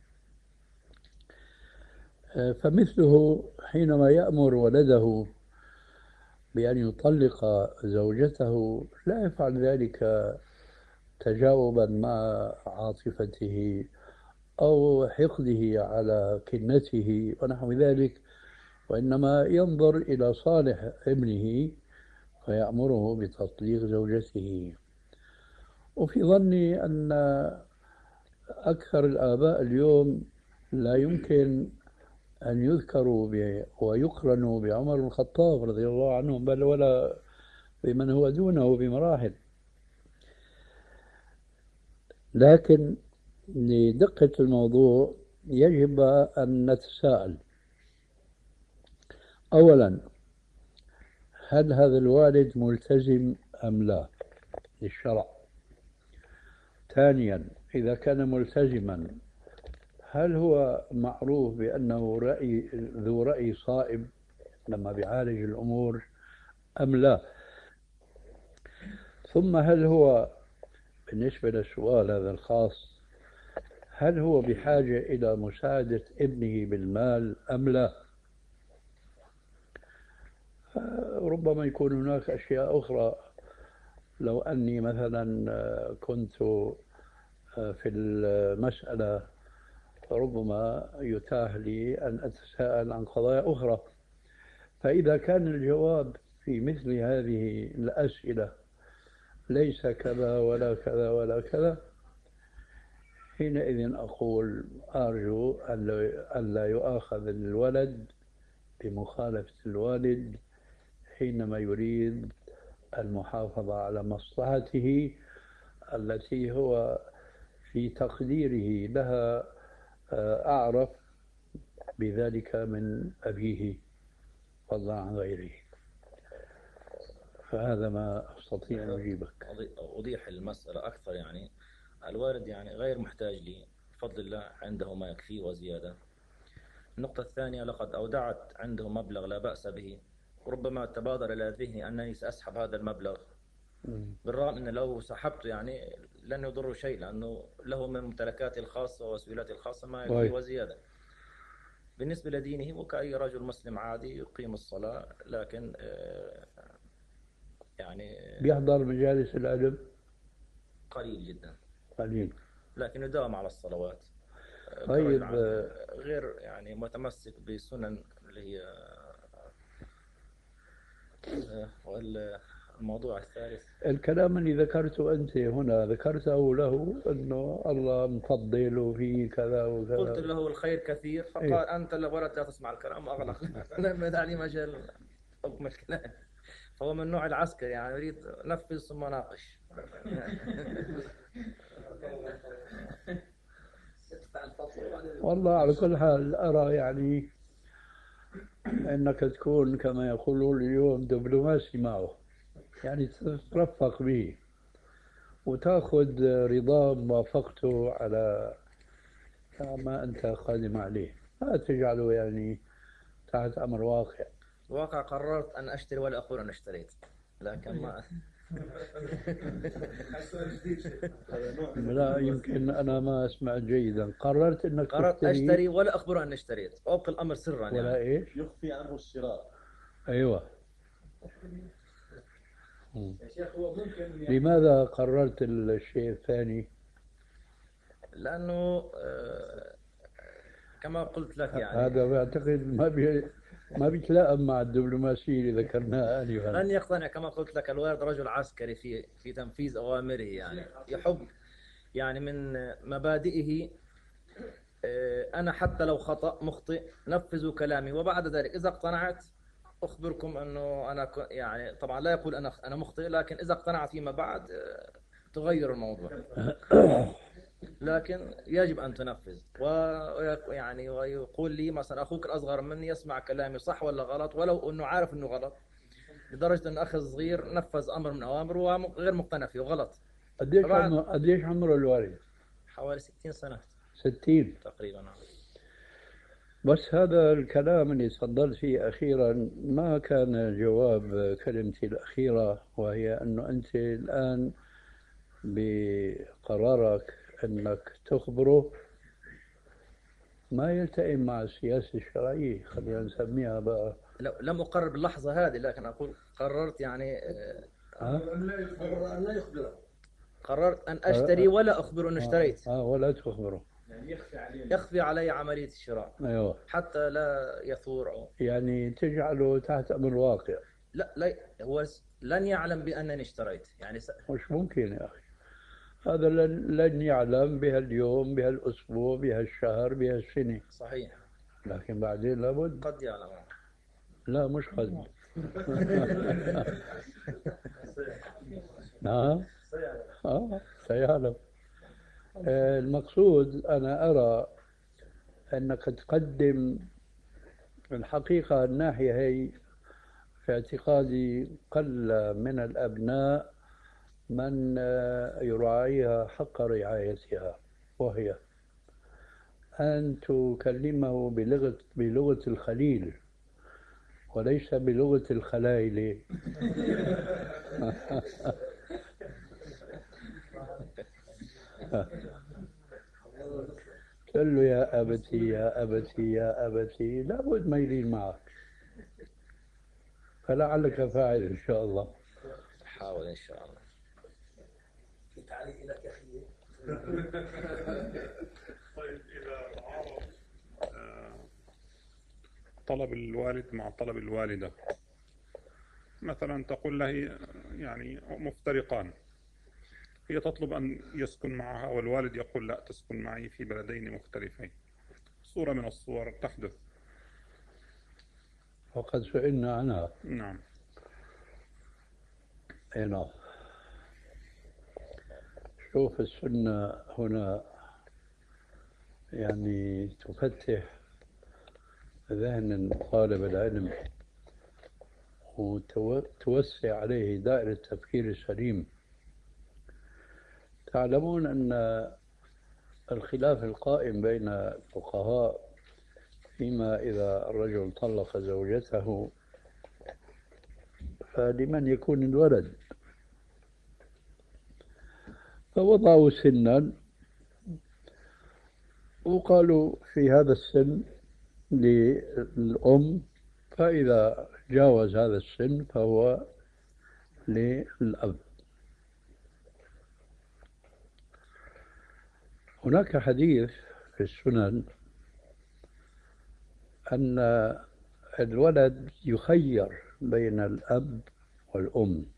فمثله حينما يأمر ولده بأن يطلق زوجته لا يفعل ذلك تجاوبا مع عاطفته أو حقده على كنته ونحو ذلك، وإنما ينظر إلى صالح ابنه فيأمره بتطليق زوجته. وفي ظني أن أكثر الآباء اليوم لا يمكن أن يذكروا ويقرنوا بعمر بن الخطاب رضي الله عنه، بل ولا بمن هو دونه بمراحل. لكن لدقة الموضوع يجب أن نتساءل: أولا، هل هذا الوالد ملتزم أم لا للشرع؟ ثانيا، إذا كان ملتزما هل هو معروف بأنه ذو رأي صائب لما بيعالج الأمور أم لا؟ ثم هل هو بالنسبة للسؤال هذا الخاص هل هو بحاجة إلى مساعدة ابنه بالمال أم لا؟ ربما يكون هناك أشياء أخرى. لو أني مثلا كنت في المسألة ربما يتاح لي أن أتساءل عن قضايا أخرى. فإذا كان الجواب في مثل هذه الأسئلة ليس كذا ولا كذا ولا كذا، حينئذ أقول أرجو أن لا يؤاخذ الولد بمخالفة الوالد حينما يريد المحافظة على مصلحته التي هو في تقديره لها أعرف بذلك من أبيه فضلا عن غيره. فهذا ما أستطيع أن أجيبك. أوضح المسألة أكثر. يعني الوالد يعني غير محتاج لي بفضل الله، عنده ما يكفيه وزيادة. النقطة الثانية، لقد أودعت عنده مبلغ لا بأس به، ربما تبادر إلى ذهني أنني سأسحب هذا المبلغ، بالرغم أن لو سحبته يعني لن يضر شيء، لأنه له من ممتلكاته الخاصة ووسيلته الخاصة ما يكفيه وزيادة. بالنسبة لدينه وكأي رجل مسلم عادي يقيم الصلاة، لكن يعني بيحضر مجالس العلم قليل جدا، قليل، لكن يداوم على الصلوات. طيب غير يعني متمسك بسنن اللي هي والموضوع الثالث الكلام اللي ذكرته أنت هنا ذكرته له أنه الله مفضل وفي كذا وكذا. قلت له الخير كثير فقال إيه؟ أنت ولد لا تسمع الكلام أغلق. لم يدعني مجال حكم الكلام. فهو من نوع العسكر، يعني يريد نفذ ثم ناقش. والله على كل حال أرى يعني أنك تكون كما يقولون اليوم دبلوماسي معه، يعني تترفق به وتأخذ رضاه موافقته على ما أنت قادم عليه، لا تجعله يعني تحت أمر واقع. قررت أن أشتري ولا أقول أن اشتريت، لكن ما لا يمكن أنا ما أسمع جيدا. قررت أنك قررت أشتري ولا أخبر أن اشتريت، أبقى الأمر سرا ولا يعني. إيش؟ يخفي عنه الشراء. أيوة. يا شيخ هو ممكن لماذا قررت الشيء الثاني؟ لأنه كما قلت لك يعني هذا بعتقد ما بيتلائم مع الدبلوماسية اللي ذكرناها آنفا. لن يقتنع. كما قلت لك الوالد رجل عسكري في تنفيذ أوامره، يعني يحب يعني من مبادئه أنا حتى لو مخطئ نفذوا كلامي، وبعد ذلك إذا اقتنعت أخبركم أنه أنا يعني طبعا لا يقول أنا مخطئ، لكن إذا اقتنعت فيما بعد تغير الموضوع. لكن يجب أن تنفذ. ويعني ويقول لي مثلا أخوك الأصغر مني يسمع كلامي صح ولا غلط، ولو أنه عارف أنه غلط، لدرجة أن أخي الصغير نفذ أمر من أوامره وهو غير مقتنع فيه وغلط. قديش عمره الوالد؟ حوالي 60 سنة. 60 تقريبا. بس هذا الكلام اللي تفضلت فيه أخيرا ما كان جواب كلمتي الأخيرة، وهي أنه أنت الآن بقرارك أنك تخبره ما يلتئم مع السياسة الشرعية، خلينا نسميها بقى. لم أقرر باللحظة هذه، لكن أقول قررت يعني أن لا يخبره. قررت أن أشتري ولا أخبره أن اشتريت. ولا تخبره، يعني يخفي علي عملية الشراء. أيوه. حتى لا يثور يعني تجعله تحت أمر واقع. لا هو لن يعلم بأنني اشتريت يعني مش ممكن يا أخي، هذا لن يعلم بهاليوم بهالأسبوع بهالشهر بهالسنة. صحيح. لكن بعدين لابد. قد يعلم. لا مش قد. نعم. سيعلم. المقصود أنا أرى أنك تقدم الحقيقة الناحية هي في اعتقادي قل من الأبناء من يراعيها حق رعايتها، وهي أن تكلمه بلغة الخليل وليس بلغة الخلايل. قل له يا أبتي يا أبتي يا أبتي، لابد ما يلين معك، فلعلك فاعل إن شاء الله. حاول إن شاء الله. في تعليق لك أخي. طيب إذا تعارض طلب الوالد مع طلب الوالدة، مثلا تقول له يعني مفترقان، هي تطلب أن يسكن معها والوالد يقول لا تسكن معي في بلدين مختلفين، صورة من الصور تحدث. وقد سئلنا عنها. نعم. نعم. شوف السنة هنا يعني تفتح ذهن طالب العلم وتوسع عليه دائرة التفكير السليم. تعلمون أن الخلاف القائم بين الفقهاء فيما إذا الرجل طلق زوجته فلمن يكون الولد، فوضعوا سنا وقالوا في هذا السن للأم، فإذا جاوز هذا السن فهو للأب. هناك حديث في السنن أن الولد يخير بين الأب والأم،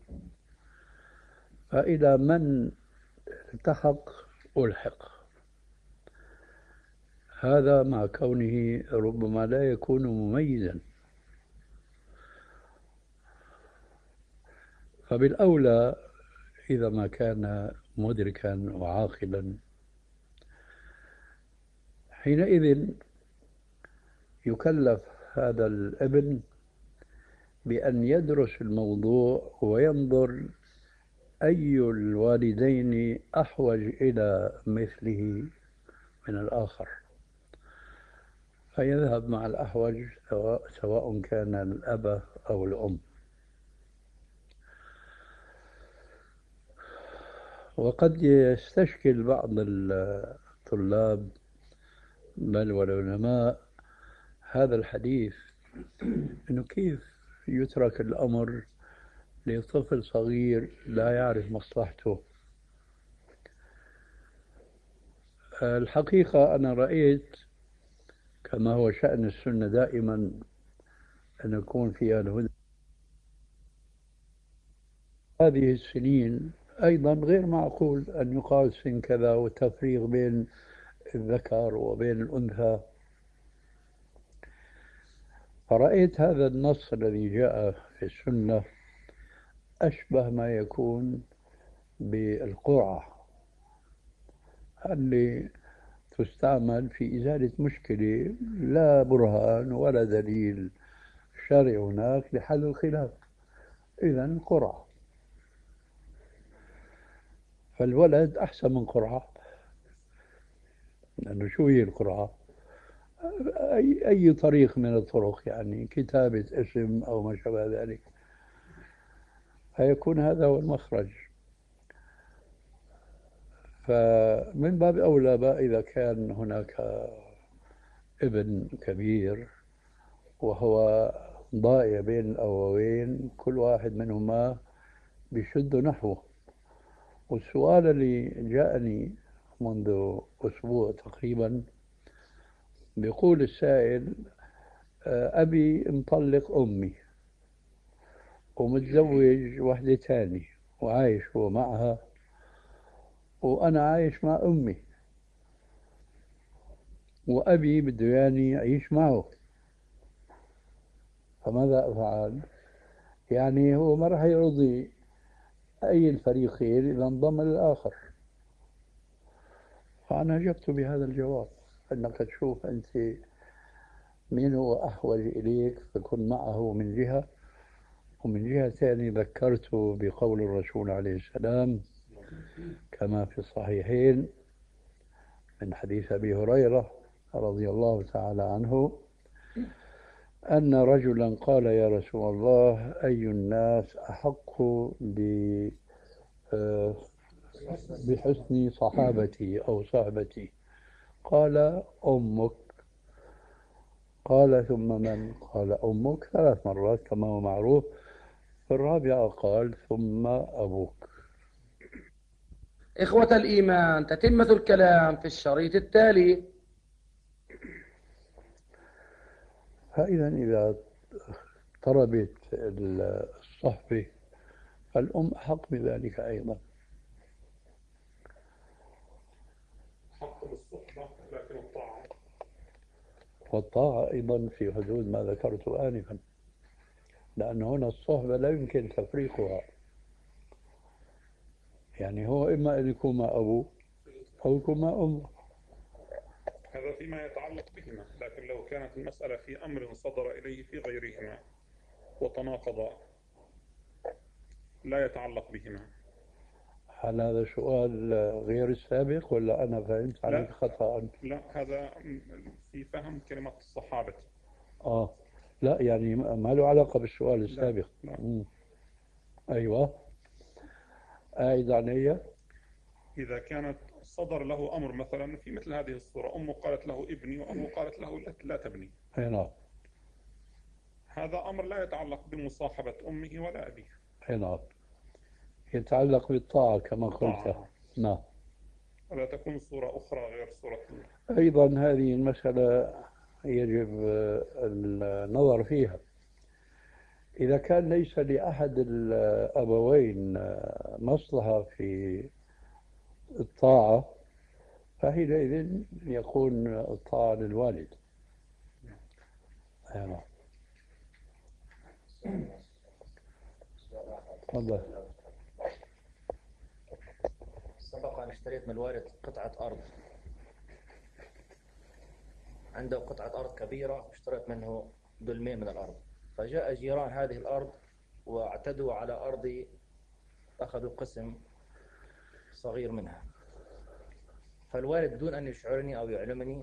فإذا من التحق ألحق، هذا مع كونه ربما لا يكون مميزا. فبالأولى إذا ما كان مدركا وعاقلا حينئذ يكلف هذا الابن بأن يدرس الموضوع وينظر أي الوالدين أحوج إلى مثله من الآخر، فيذهب مع الأحوج سواء كان الأب أو الأم. وقد يستشكل بعض الطلاب بل والعلماء هذا الحديث، إنه كيف يترك الأمر لطفل صغير لا يعرف مصلحته. الحقيقة أنا رأيت كما هو شأن السنة دائما أن يكون فيها الهدى. هذه السنين أيضا غير معقول أن يقال سن كذا وتفريق بين الذكر وبين الأنثى. فرأيت هذا النص الذي جاء في السنة أشبه ما يكون بالقرعة اللي تستعمل في إزالة مشكلة لا برهان ولا دليل شرعي هناك لحل الخلاف. إذن قرعة، فالولد أحسن من قرعة، لأنه شو هي القرعة؟ أي طريق من الطرق، يعني كتابة اسم أو ما شابه ذلك، فيكون هذا هو المخرج. فمن باب أولى بقى إذا كان هناك ابن كبير وهو ضايع بين الأبوين، كل واحد منهما بيشد نحوه. والسؤال اللي جاءني منذ أسبوع تقريبا، بيقول السائل: أبي مطلق أمي ومتزوج وحدة تانية وعايش هو معها وأنا عايش مع أمي، وأبي بده يعني يعيش معه، فماذا أفعل؟ يعني هو ما راح يرضي أي الفريقين إذا انضم للآخر. فأنا أجبت بهذا الجواب، أنك تشوف أنت مين هو أحوج إليك فكن معه من جهة، ومن جهة ثانية ذكرته بقول الرسول عليه السلام كما في الصحيحين من حديث أبي هريرة رضي الله تعالى عنه أن رجلا قال: يا رسول الله، أي الناس أحق بحسن صحابتي أو صحبتي؟ قال: أمك. قال: ثم من؟ قال: أمك 3 مرات كما هو معروف. في الرابعة قال: ثم أبوك. إخوة الإيمان، تتمة الكلام في الشريط التالي. فإذا إذا اقتربت الصحبة فالأم أحق بذلك أيضا. حق بالصحبة، لكن الطاعة والطاعة أيضا في حدود ما ذكرت آنفا، لأن هنا الصحبة لا يمكن تفريقها. يعني هو إما أن يكون مع أبوه أو يكون مع أمه. هذا فيما يتعلق بهما، لكن لو كانت المسألة في أمر صدر إليه في غيرهما وتناقضا لا يتعلق بهما. هل هذا سؤال غير السابق ولا أنا فهمت عليك خطأ؟ لا، هذا في فهم كلمة الصحابة. لا، يعني ما له علاقة بالسؤال السابق. لا. أيوة، أعيد علي. إذا كانت صدر له أمر مثلا في مثل هذه الصورة، أمه قالت له ابني وأمه قالت له لا تبني، نعم، هذا أمر لا يتعلق بمصاحبة أمه ولا أبيه. نعم، يتعلق بالطاعة كما قلت. نعم. ولا تكون صورة أخرى غير صورة أيضا هذه المسألة يجب النظر فيها. إذا كان ليس لأحد الأبوين مصلحة في الطاعة فحينئذ يكون الطاعة للوالد. نعم. تفضل. سبق أن اشتريت من الوالد قطعة أرض، عنده قطعة أرض كبيرة واشتريت منه دلمين من الأرض، فجاء جيران هذه الأرض واعتدوا على أرضي، أخذوا قسم صغير منها. فالوالد بدون أن يشعرني أو يعلمني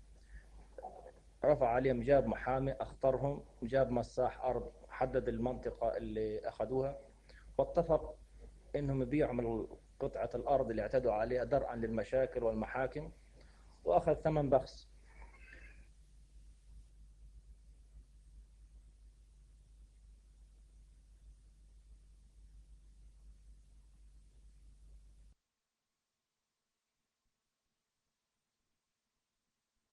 رفع عليهم، جاب محامي أخطرهم، جاب مساح أرض حدد المنطقة اللي أخذوها، واتفق إنهم يبيعوا من قطعة الأرض اللي اعتدوا عليها درءا للمشاكل والمحاكم، وأخذ ثمن بخس.